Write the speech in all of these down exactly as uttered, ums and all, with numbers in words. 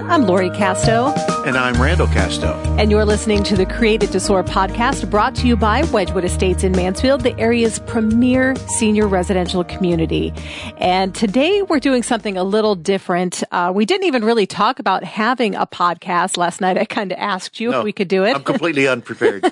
I'm Lori Casto. And I'm Randall Casto. And you're listening to the Created to Soar podcast, brought to you by Wedgwood Estates in Mansfield, the area's premier senior residential community. And today we're doing something a little different. Uh, we didn't even really talk about having a podcast. Last night I kind of asked you no, if we could do it. I'm completely unprepared.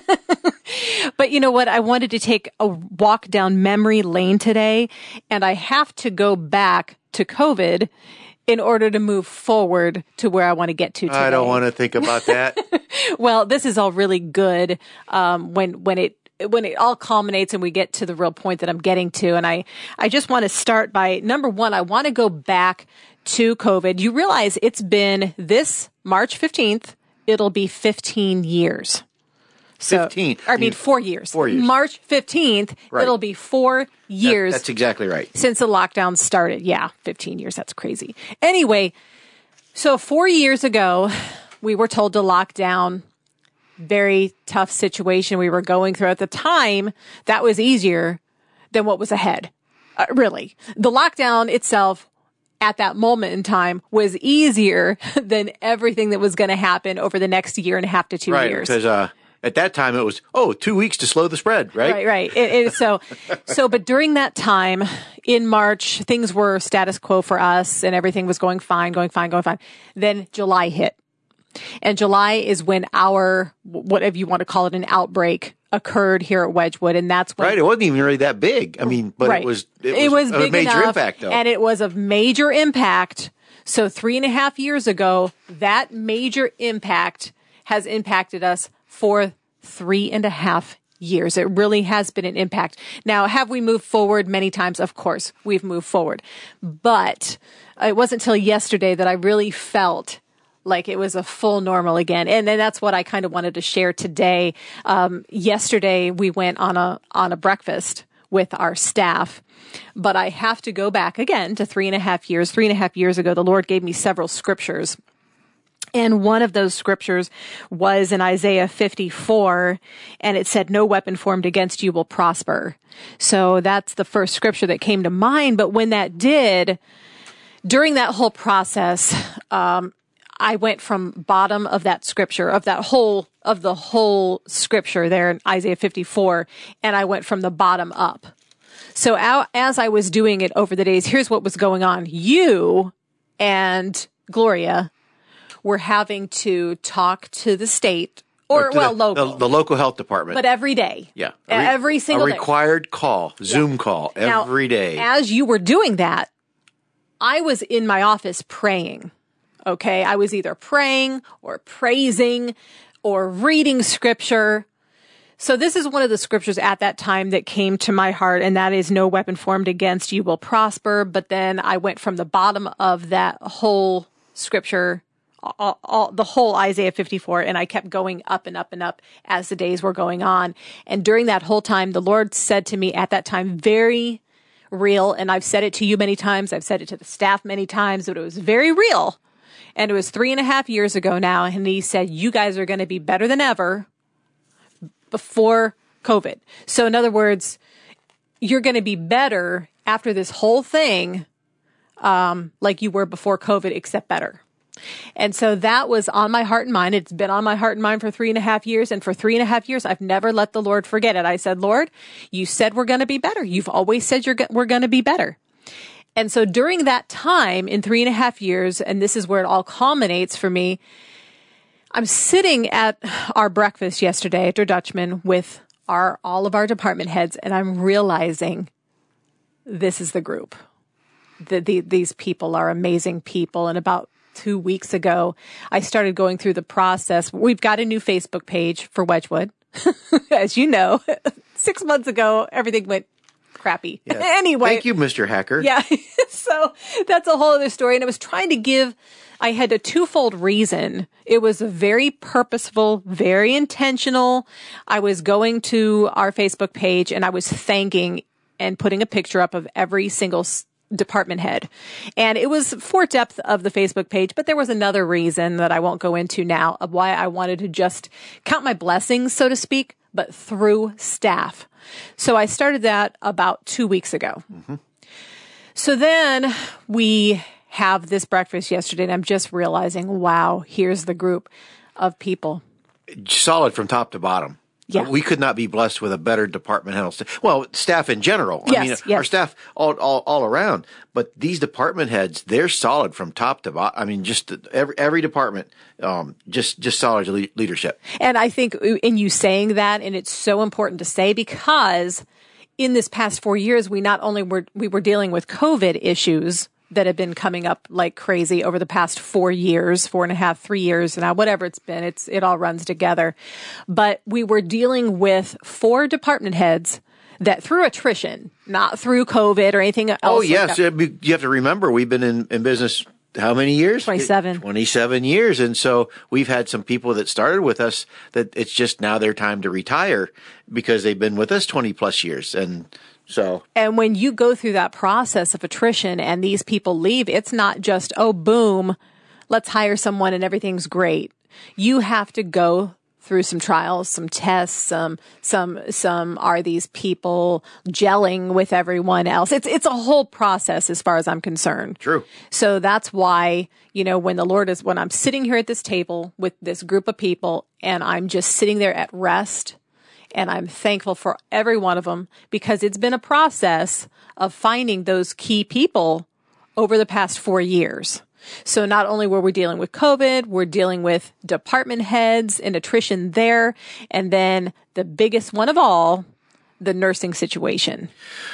But you know what? I wanted to take a walk down memory lane today, and I have to go back to COVID in order to move forward to where I want to get to today. I don't want to think about that. Well, this is all really good um, when when it when it all culminates and we get to the real point that I'm getting to. And I, I just want to start by, number one, I want to go back to COVID. You realize it's been this March fifteenth, it'll be fifteen years. So, fifteen. I mean, four years. Four years. March fifteenth, right. It'll be four years. That, that's exactly right. Since the lockdown started. Yeah, fifteen years. That's crazy. Anyway, so four years ago, we were told to lock down. Very tough situation we were going through at the time. That was easier than what was ahead. Uh, really. The lockdown itself at that moment in time was easier than everything that was going to happen over the next year and a half to two right, years. Because, uh, at that time, it was, oh, two weeks to slow the spread, right? Right, right. It, it, so, so, but during that time, in March, things were status quo for us and everything was going fine, going fine, going fine. Then July hit. And July is when our, whatever you want to call it, an outbreak occurred here at Wedgwood. And that's when. Right. It wasn't even really that big. I mean, but right. it was, it was, it was a big major enough, impact, though. And it was of major impact. So three and a half years ago, that major impact has impacted us for three and a half years. It really has been an impact. Now, have we moved forward many times? Of course, we've moved forward. But it wasn't until yesterday that I really felt like it was a full normal again. And then that's what I kind of wanted to share today. Um, yesterday, we went on a on a breakfast with our staff. But I have to go back again to three and a half years. Three and a half years ago, the Lord gave me several scriptures. And one of those scriptures was in Isaiah fifty-four, and it said, no weapon formed against you will prosper. So that's the first scripture that came to mind. But when that did, during that whole process, um, I went from bottom of that scripture, of that whole, of the whole scripture there in Isaiah fifty-four, and I went from the bottom up. So as I was doing it over the days, here's what was going on. You and Gloria were having to talk to the state or, or well, the, local. The, the local health department. But every day. Yeah. A re- every single day. A required day. call, Zoom yeah. call, every now, day. As you were doing that, I was in my office praying. Okay. I was either praying or praising or reading scripture. So this is one of the scriptures at that time that came to my heart, and that is no weapon formed against you will prosper. But then I went from the bottom of that whole scripture, all, all, the whole Isaiah fifty-four, and I kept going up and up and up as the days were going on. And during that whole time, the Lord said to me at that time, very real, and I've said it to you many times, I've said it to the staff many times, but it was very real. And it was three and a half years ago now, and he said, you guys are going to be better than ever before COVID. So in other words, you're going to be better after this whole thing, um, like you were before COVID, except better. And so that was on my heart and mind. It's been on my heart and mind for three and a half years. And for three and a half years, I've never let the Lord forget it. I said, Lord, you said we're going to be better. You've always said you're go- we're going to be better. And so during that time, in three and a half years, and this is where it all culminates for me, I'm sitting at our breakfast yesterday at Der Dutchman with our all of our department heads, and I'm realizing this is the group. The, the, these people are amazing people. And about two weeks ago, I started going through the process. We've got a new Facebook page for Wedgwood. As you know, six months ago, everything went crappy. Yeah. Anyway. Thank you, Mister Hacker. Yeah. So that's a whole other story. And I was trying to give, I had a twofold reason. It was a very purposeful, very intentional. I was going to our Facebook page and I was thanking and putting a picture up of every single department head. And it was for depth of the Facebook page, but there was another reason that I won't go into now of why I wanted to just count my blessings, so to speak, but through staff. So I started that about two weeks ago. Mm-hmm. So then we have this breakfast yesterday and I'm just realizing, wow, here's the group of people. Solid from top to bottom. Yeah. We could not be blessed with a better departmental staff. Well, staff in general. Yes, I mean, yes. our staff all, all, all around. But these department heads, they're solid from top to bottom. I mean, just every, every department, um, just, just solid le- leadership. And I think in you saying that, and it's so important to say because in this past four years, we not only were, we were dealing with COVID issues that have been coming up like crazy over the past four years, four and a half, three years now, whatever it's been, it's, it all runs together. But we were dealing with four department heads that through attrition, not through COVID or anything else. Oh, like yes. that. You have to remember, we've been in, in business how many years? twenty-seven. twenty-seven years. And so we've had some people that started with us that it's just now their time to retire because they've been with us twenty plus years. And so. And when you go through that process of attrition and these people leave, it's not just, oh, boom, let's hire someone and everything's great. You have to go through some trials, some tests, some, some, some, are these people gelling with everyone else? It's, it's a whole process as far as I'm concerned. True. So that's why, you know, when the Lord is, when I'm sitting here at this table with this group of people and I'm just sitting there at rest, and I'm thankful for every one of them because it's been a process of finding those key people over the past four years. So not only were we dealing with COVID, we're dealing with department heads and attrition there. And then the biggest one of all, the nursing situation.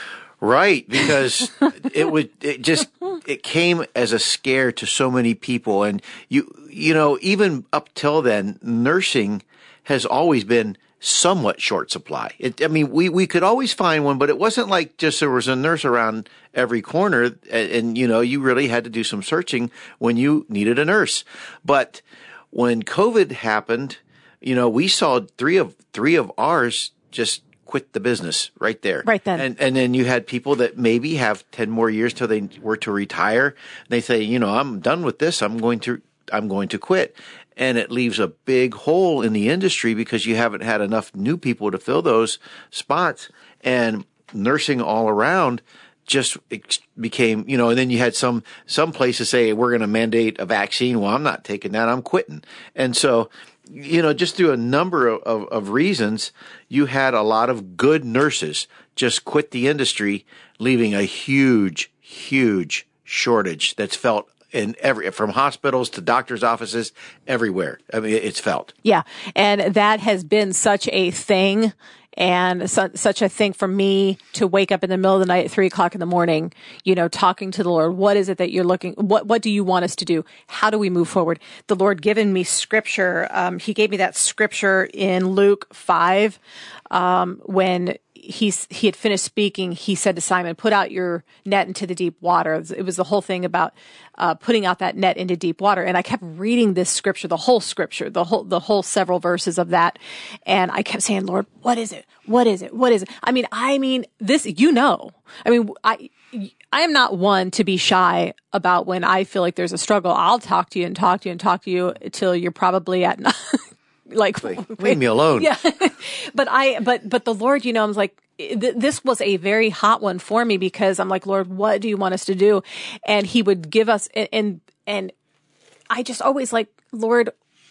Right. Because it would, it just, it came as a scare to so many people. And you, you know, even up till then, nursing has always been somewhat short supply. It, I mean, we, we could always find one, but it wasn't like just there was a nurse around every corner and, and, you know, you really had to do some searching when you needed a nurse. But when COVID happened, you know, we saw three of, three of ours just quit the business right there. Right then. And, and then you had people that maybe have ten more years till they were to retire. They say, you know, I'm done with this. I'm going to, I'm going to quit. And it leaves a big hole in the industry because you haven't had enough new people to fill those spots. And nursing all around just became, you know, and then you had some, some places say, we're going to mandate a vaccine. Well, I'm not taking that. I'm quitting. And so, you know, just through a number of, of, of reasons, you had a lot of good nurses just quit the industry, leaving a huge, huge shortage that's felt in every, from hospitals to doctors' offices, everywhere. I mean, it's felt. Yeah. And that has been such a thing and su- such a thing for me to wake up in the middle of the night at three o'clock in the morning, you know, talking to the Lord. What is it that you're looking, what, what do you want us to do? How do we move forward? The Lord given me scripture. Um, he gave me that scripture in Luke five, um, when he's, he had finished speaking, he said to Simon, put out your net into the deep water. It was the whole thing about, uh, putting out that net into deep water. And I kept reading this scripture, the whole scripture, the whole, the whole several verses of that. And I kept saying, Lord, what is it? What is it? What is it? I mean, I mean, this, you know, I mean, I, I am not one to be shy about when I feel like there's a struggle. I'll talk to you and talk to you and talk to you until you're probably at like, like, leave me alone. Yeah. but I, but, but the Lord, you know, I was like, th- this was a very hot one for me because I'm like, Lord, what do you want us to do? And he would give us, and, and, and I just always like, Lord,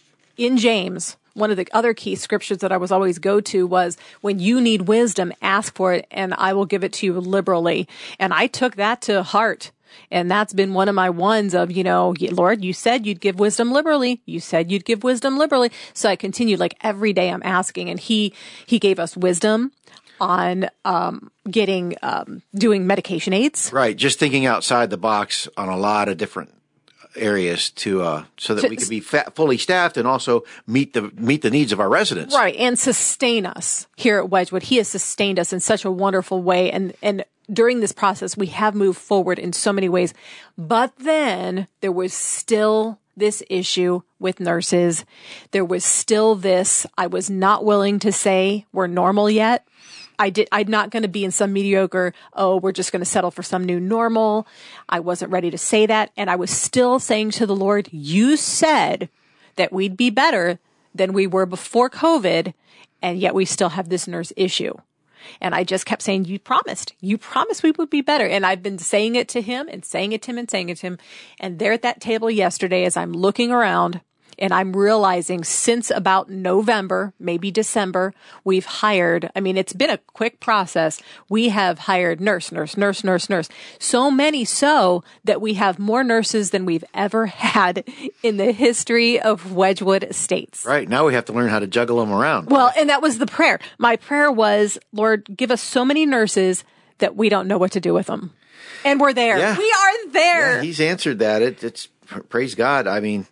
in James, one of the other key scriptures that I was always go to was when you need wisdom, ask for it and I will give it to you liberally. And I took that to heart. And that's been one of my ones of, you know, Lord, you said you'd give wisdom liberally. You said you'd give wisdom liberally. So I continued like every day I'm asking and he, he gave us wisdom on, um, getting, um, doing medication aids. Right. Just thinking outside the box on a lot of different areas to, uh, so that To- we could be fa- fully staffed and also meet the, meet the needs of our residents. Right. And sustain us here at Wedgwood. He has sustained us in such a wonderful way. And, and, during this process, we have moved forward in so many ways, but then there was still this issue with nurses. There was still this, I was not willing to say we're normal yet. I did, I'm not going to be in some mediocre, oh, we're just going to settle for some new normal. I wasn't ready to say that. And I was still saying to the Lord, you said that we'd be better than we were before COVID. And yet we still have this nurse issue. And I just kept saying, you promised, you promised we would be better. And I've been saying it to him and saying it to him and saying it to him. And there at that table yesterday, as I'm looking around, and I'm realizing since about November, maybe December, we've hired, I mean, it's been a quick process. We have hired nurse, nurse, nurse, nurse, nurse. So many so that we have more nurses than we've ever had in the history of Wedgwood Estates. Right. Now we have to learn how to juggle them around. Well, and that was the prayer. My prayer was, Lord, give us so many nurses that we don't know what to do with them. And we're there. Yeah. We are there. Yeah, he's answered that. It, it's, praise God. I mean,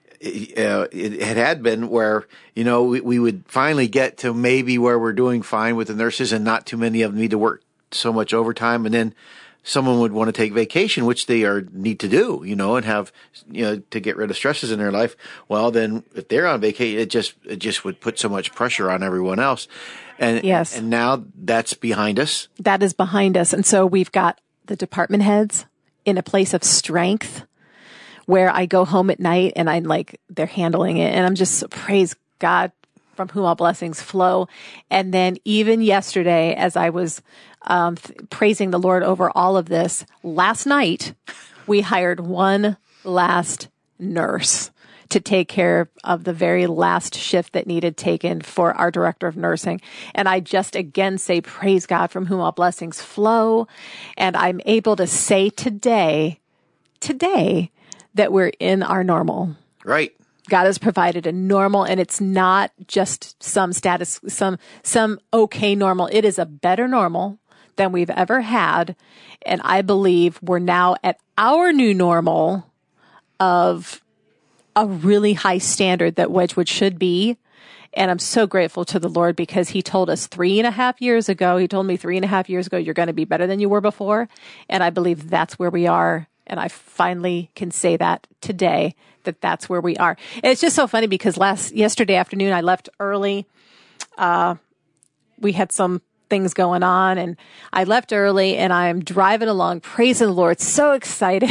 Uh, it, it had been where, you know, we, we would finally get to maybe where we're doing fine with the nurses and not too many of them need to work so much overtime. And then someone would want to take vacation, which they are need to do, you know, and have, you know, to get rid of stresses in their life. Well, then if they're on vacation, it just, it just would put so much pressure on everyone else. And, yes. and now that's behind us. That is behind us. And so we've got the department heads in a place of strength, where I go home at night and I'm like, they're handling it. And I'm just, praise God, from whom all blessings flow. And then even yesterday, as I was um, th- praising the Lord over all of this, last night, we hired one last nurse to take care of the very last shift that needed taken for our director of nursing. And I just again say, praise God, from whom all blessings flow. And I'm able to say today, today, that we're in our normal. Right. God has provided a normal, and it's not just some status, some, some okay normal. It is a better normal than we've ever had. And I believe we're now at our new normal of a really high standard that Wedgwood should be. And I'm so grateful to the Lord because he told us three and a half years ago, he told me three and a half years ago, you're going to be better than you were before. And I believe that's where we are. And I finally can say that today, that that's where we are. And it's just so funny because last, yesterday afternoon, I left early. Uh, we had some things going on and I left early and I'm driving along, praising the Lord, so excited.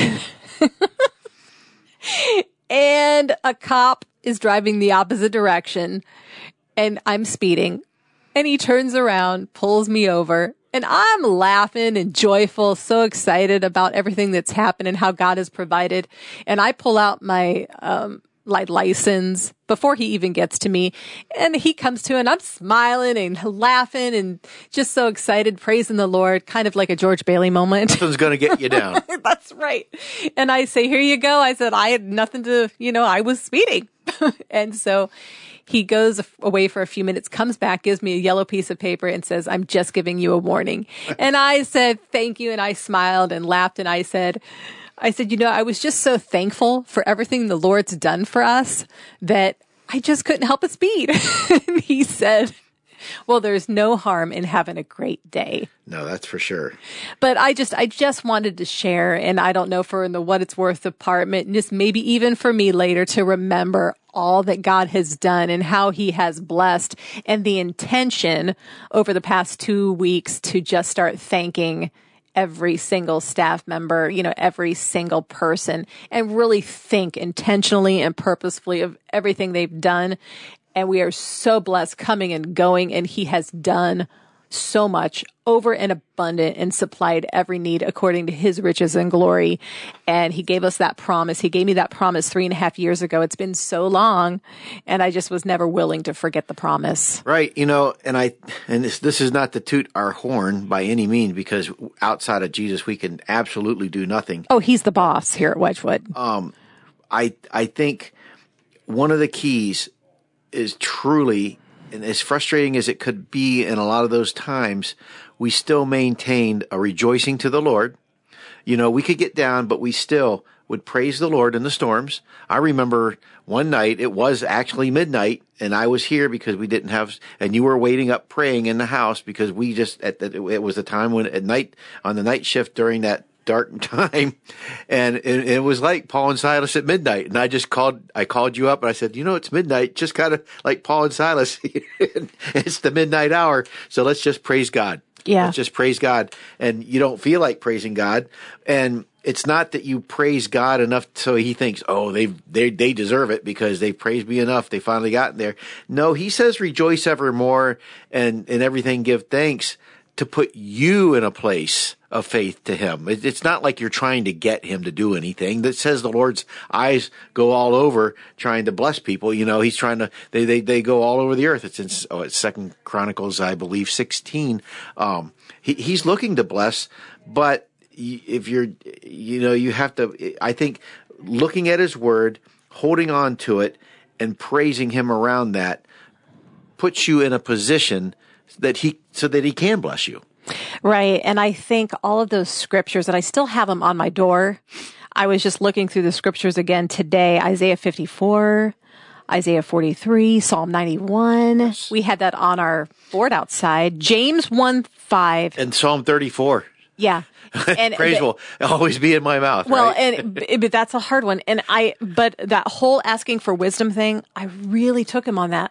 And a cop is driving the opposite direction and I'm speeding and he turns around, pulls me over. And I'm laughing and joyful, so excited about everything that's happened and how God has provided. And I pull out my um like license before he even gets to me. And he comes to and I'm smiling and laughing and just so excited, praising the Lord, kind of like a George Bailey moment. Something's going to get you down. That's right. And I say, here you go. I said, I had nothing to, you know, I was speeding. And so he goes away for a few minutes, comes back, gives me a yellow piece of paper and says, I'm just giving you a warning. And I said, thank you. And I smiled and laughed. And I said, I said, you know, I was just so thankful for everything the Lord's done for us that I just couldn't help but speed. And he said, well, there's no harm in having a great day. No, that's for sure. But I just, I just wanted to share, and I don't know for in the What It's Worth department, just maybe even for me later to remember all that God has done and how he has blessed and the intention over the past two weeks to just start thanking every single staff member, you know, every single person and really think intentionally and purposefully of everything they've done. And we are so blessed coming and going, and he has done so much over and abundant and supplied every need according to his riches and glory. And he gave us that promise. He gave me that promise three and a half years ago. It's been so long, and I just was never willing to forget the promise. Right. You know, and I, and this, this is not to toot our horn by any means, because outside of Jesus, we can absolutely do nothing. Oh, he's the boss here at Wedgwood. Um, I, I think one of the keys is truly, and as frustrating as it could be in a lot of those times, we still maintained a rejoicing to the Lord. You know, we could get down, but we still would praise the Lord in the storms. I remember one night, it was actually midnight, and I was here because we didn't have, and you were waiting up praying in the house because we just, at the, it was a time when at night, on the night shift during that dark time, and it, it was like Paul and Silas at midnight. And I just called, I called you up and I said, you know, it's midnight, just kind of like Paul and Silas. It's the midnight hour, so let's just praise God. Yeah. Let's just praise God. And you don't feel like praising God. And it's not that you praise God enough so he thinks, oh, they they they deserve it because they praised me enough. They finally got there. No, he says rejoice evermore and in everything give thanks to put you in a place of faith to him. It, it's not like you're trying to get him to do anything. That says the Lord's eyes go all over trying to bless people. You know, he's trying to, they, they, they go all over the earth. It's in oh, it's Second Chronicles, I believe, sixteen. Um, he, he's looking to bless, but if you're, you know, you have to, I think looking at his word, holding on to it and praising him around that puts you in a position that he, so that he can bless you. Right. And I think all of those scriptures, and I still have them on my door. I was just looking through the scriptures again today. Isaiah fifty-four, Isaiah forty-three, Psalm ninety-one. Yes. We had that on our board outside. James one five. And Psalm thirty-four. Yeah. And praise will always be in my mouth. Well, right? and but that's a hard one. And I, but that whole asking for wisdom thing, I really took him on that.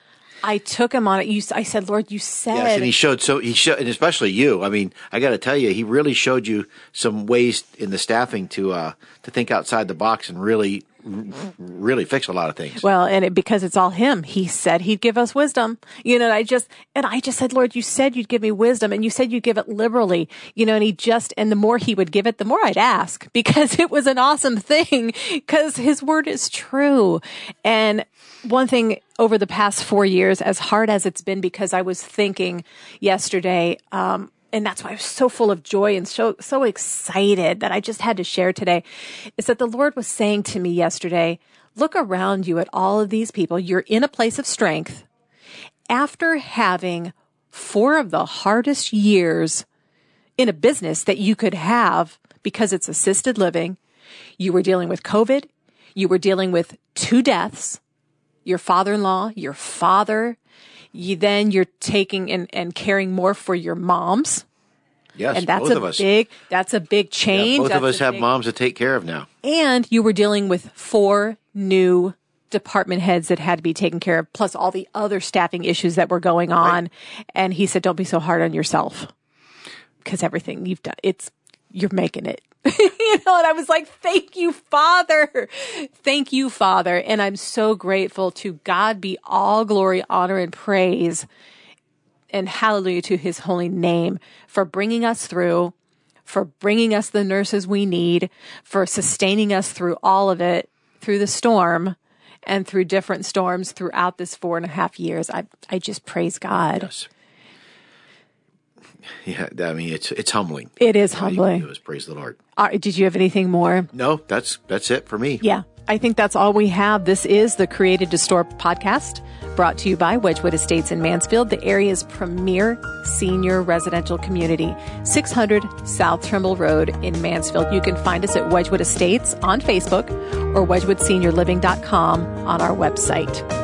I took him on it. You, I said, Lord, you said. Yes, and he showed, so he showed, and especially you. I mean, I got to tell you, he really showed you some ways in the staffing to, uh, to think outside the box and really, really fix a lot of things. Well, and it, because it's all him. He said he'd give us wisdom. You know, and I just, and I just said, Lord, you said you'd give me wisdom and you said you'd give it liberally, you know, and he just, and the more he would give it, the more I'd ask because it was an awesome thing because his word is true. And one thing over the past four years, as hard as it's been, because I was thinking yesterday, um, and that's why I was so full of joy and so, so excited that I just had to share today, is that the Lord was saying to me yesterday, look around you at all of these people. You're in a place of strength after having four of the hardest years in a business that you could have because it's assisted living. You were dealing with COVID. You were dealing with two deaths. Your father-in-law, your father, you then you're taking and, and caring more for your moms. Yes, and that's both a of us. big, that's a big change. Yeah, both that's of us have big, moms to take care of now. And you were dealing with four new department heads that had to be taken care of, plus all the other staffing issues that were going on. Right. And he said, don't be so hard on yourself because everything you've done, it's, you're making it. You know, and I was like, thank you, Father. Thank you, Father. And I'm so grateful. To God be all glory, honor, and praise, and hallelujah to his holy name for bringing us through, for bringing us the nurses we need, for sustaining us through all of it, through the storm and through different storms throughout this four and a half years. I, I just praise God. Yes. Yeah, I mean, it's it's humbling. It is All humbling. You can do is praise the Lord. Uh, did you have anything more? No, that's that's it for me. Yeah, I think that's all we have. This is the Created to Store podcast, brought to you by Wedgwood Estates in Mansfield, the area's premier senior residential community, six hundred South Trimble Road in Mansfield. You can find us at Wedgwood Estates on Facebook or wedgwood senior living dot com on our website.